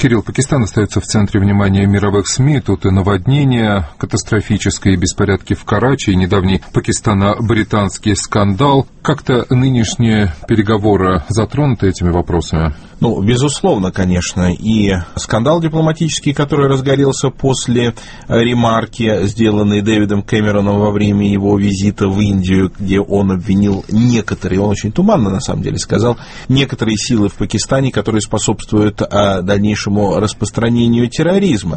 Кирилл, Пакистан остается в центре внимания мировых СМИ. Тут и наводнения катастрофические, беспорядки в Карачи, и недавний пакистано-британский скандал. Как-то нынешние переговоры затронуты этими вопросами? Безусловно, конечно. И скандал дипломатический, который разгорелся после ремарки, сделанной Дэвидом Кэмероном во время его визита в Индию, где он обвинил некоторые, он очень туманно на самом деле сказал, некоторые силы в Пакистане, которые способствуют дальнейшему распространению терроризма.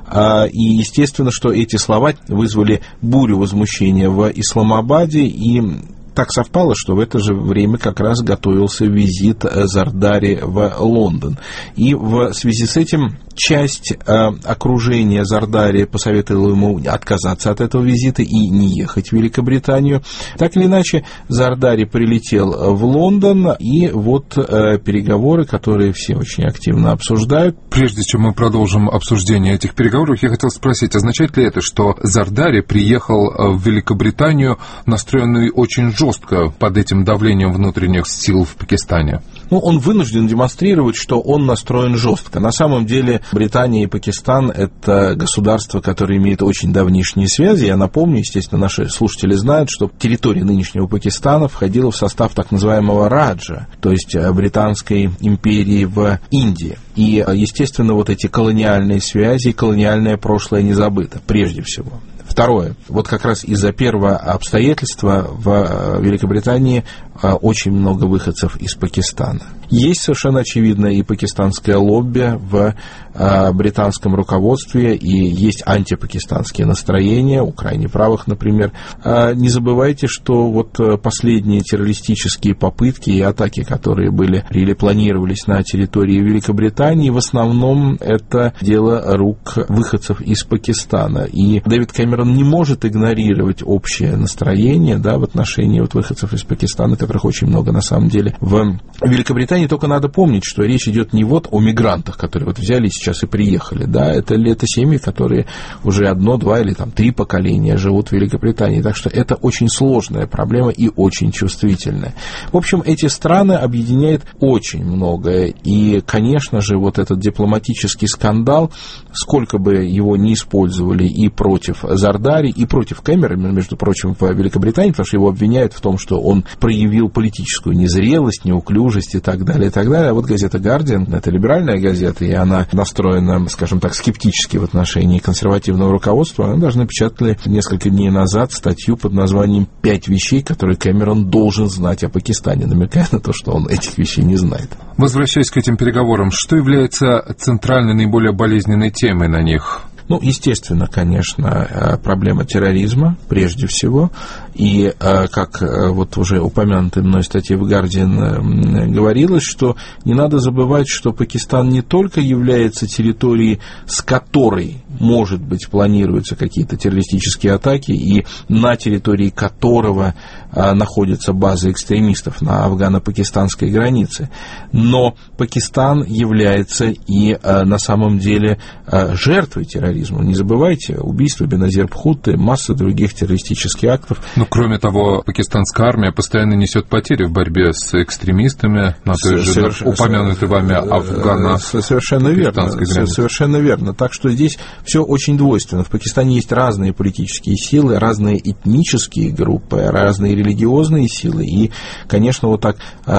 И естественно, что эти слова вызвали бурю возмущения в Исламабаде, и так совпало, что в это же время как раз готовился визит Зардари в Лондон. И в связи с этим часть окружения Зардари посоветовала ему отказаться от этого визита и не ехать в Великобританию. Так или иначе, Зардари прилетел в Лондон, и вот переговоры, которые все очень активно обсуждают. Прежде чем мы продолжим обсуждение этих переговоров, я хотел спросить, означает ли это, что Зардари приехал в Великобританию, настроенный очень жестко под этим давлением внутренних сил в Пакистане? Он вынужден демонстрировать, что он настроен жестко. На самом деле Британия и Пакистан – это государства, которые имеют очень давнишние связи. Я напомню, естественно, наши слушатели знают, что территория нынешнего Пакистана входила в состав так называемого Раджа, то есть Британской империи в Индии. И, естественно, вот эти колониальные связи, колониальное прошлое не забыто, прежде всего. Второе. Вот как раз из-за первого обстоятельства в Великобритании очень много выходцев из Пакистана. Есть совершенно очевидно и пакистанское лобби в британском руководстве, и есть антипакистанские настроения, у крайне правых, например. Не забывайте, что вот последние террористические попытки и атаки, которые были или планировались на территории Великобритании, в основном это дело рук выходцев из Пакистана. И Дэвид Кэмерон не может игнорировать общее настроение, в отношении выходцев из Пакистана, которых очень много на самом деле в Великобритании. Только надо помнить, что речь идет не о мигрантах, которые взяли сейчас и приехали, это семьи, которые уже 1, 2 или 3 поколения живут в Великобритании. Так что это очень сложная проблема и очень чувствительная. В общем, эти страны объединяет очень многое. И, конечно же, этот дипломатический скандал, сколько бы его ни использовали и против Зардари, и против Кэмерона, между прочим, в Великобритании, потому что его обвиняют в том, что он проявил политическую незрелость, неуклюжесть и так далее, и так далее. А вот газета «Гардиан» — это либеральная газета, и она настроена, скажем так, скептически в отношении консервативного руководства. Она даже напечатала несколько дней назад статью под названием «5 вещей, которые Кэмерон должен знать о Пакистане», намекая на то, что он этих вещей не знает. Возвращаясь к этим переговорам, что является центральной, наиболее болезненной темой на них? Естественно, конечно, проблема терроризма, прежде всего, и, как уже упомянутой мной статье в «Гардиан» говорилось, что не надо забывать, что Пакистан не только является территорией, с которой, может быть, планируются какие-то террористические атаки, и на территории которого находится база экстремистов на афгано-пакистанской границе, но Пакистан является и на самом деле жертвой терроризма. Не забывайте, убийство Беназир Бхутто, масса других террористических актов. Кроме того, пакистанская армия постоянно несет потери в борьбе с экстремистами на той же упомянутой вами Совершенно верно. Совершенно верно. Так что здесь все очень двойственно. В Пакистане есть разные политические силы, разные этнические группы, разные религиозные силы. И, конечно, так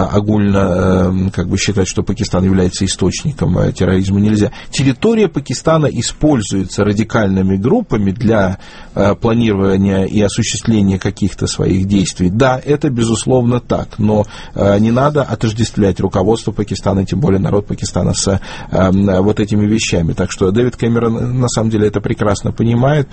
огульно считать, что Пакистан является источником терроризма, нельзя. Территория Пакистана используется радикальными группами для планирования и осуществления каких-то своих действий. Да, это безусловно так, но не надо отождествлять руководство Пакистана, тем более народ Пакистана, с этими вещами. Так что Дэвид Кэмерон на самом деле это прекрасно понимает.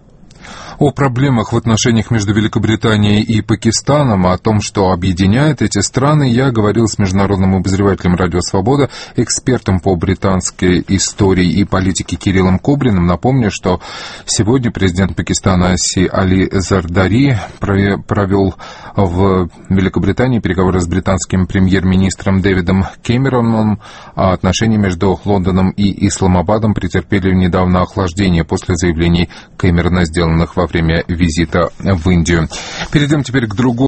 О проблемах в отношениях между Великобританией и Пакистаном, о том, что объединяет эти страны, я говорил с международным обозревателем «Радио Свобода», экспертом по британской истории и политике Кириллом Кобриным. Напомню, что сегодня президент Пакистана Аси Али Зардари провел в Великобритании переговоры с британским премьер-министром Дэвидом Кэмероном. А отношения между Лондоном и Исламабадом претерпели недавно охлаждение после заявлений Кэмерона, сделанных во время визита в Индию. Перейдем теперь к другому.